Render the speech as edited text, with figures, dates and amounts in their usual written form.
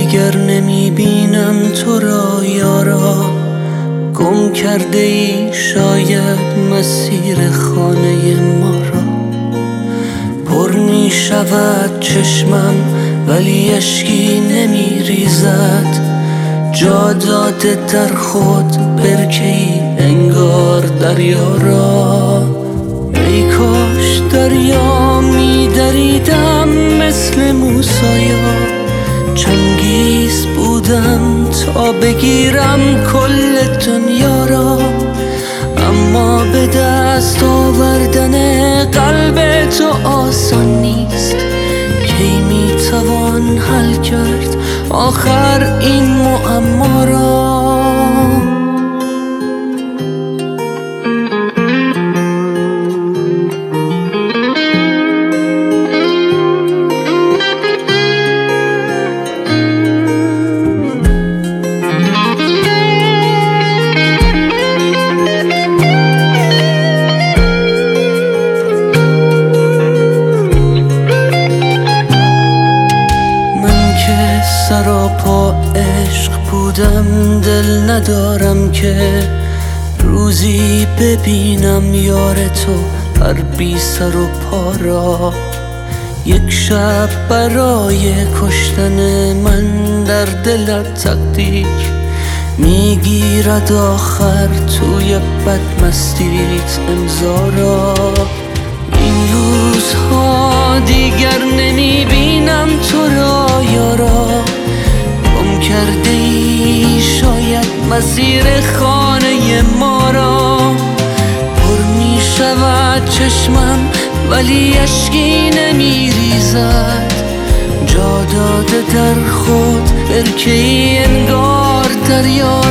دیگر نمی بینم تو را یارا، گم کرده ای شاید مسیر خانه ما را. پر می شود چشمم ولی اشکی نمی ریزد، جا داده در خود برکه ای انگار دریا را. ای کاش دریا می دریدم مثل موسیا، چنگیز بودم تا بگیرم کل دنیا را. اما به دست آوردن قلب تو آسان نیست، کی می توان حل کرد آخر این معما را. سراپا عشق بودم، دل ندارم که روزی ببینم یار تو هر بی سر و پا را. یک شب برای کشتن من در دلت تقدیر میگیرد آخر توی بدمستیت امضا را. این روزها دیگر نمیبینم تو را یارا، گم کرده ای شاید مسیر خانه ما را. پر می شود چشمم ولی اشکی نمی ریزد، جا داده در خود برکه ای انگار دریا